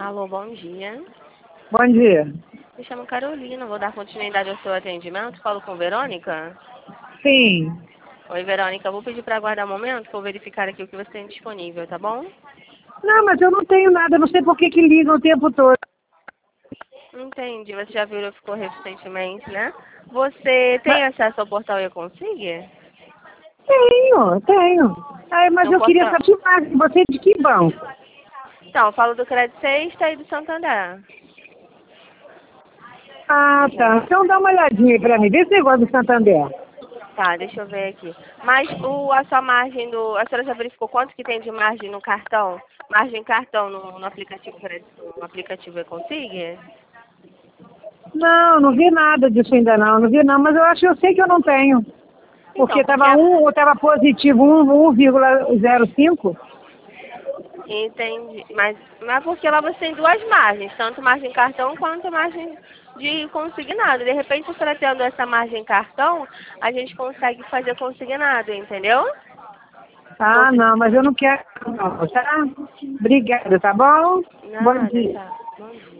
Alô, bom dia. Bom dia. Me chamo Carolina, vou dar continuidade ao seu atendimento. Falo com Verônica? Sim. Oi, Verônica, eu vou pedir para aguardar um momento que eu vou verificar aqui o que você tem disponível, tá bom? Não, mas eu não tenho nada, não sei por que ligam o tempo todo. Entendi, você já viu, ficou recentemente, né? Você tem Mas, acesso ao portal e-Consigue? tenho. Mas No eu queria portal... saber mais, você é de que banco? Então, eu falo do Crédito Sexta e do Santander. Ah, tá. Então dá uma olhadinha aí pra mim, vê esse negócio do Santander. Tá, deixa eu ver aqui. Mas a sua margem do... A senhora já verificou quanto que tem de margem no cartão? Margem cartão no aplicativo crédito, no aplicativo e-Consigue? Não, não vi nada disso ainda não vi não, mas eu sei que eu não tenho. Então, Porque porque tava positivo 1,05. entendi. Mas porque lá você tem duas margens, tanto margem cartão quanto margem de consignado. De repente, você tendo essa margem cartão, a gente consegue fazer consignado, entendeu? Ah, Consi... não, mas eu não quero não, tá? Obrigada, tá bom? Bom Nada, dia. tá. Bom dia.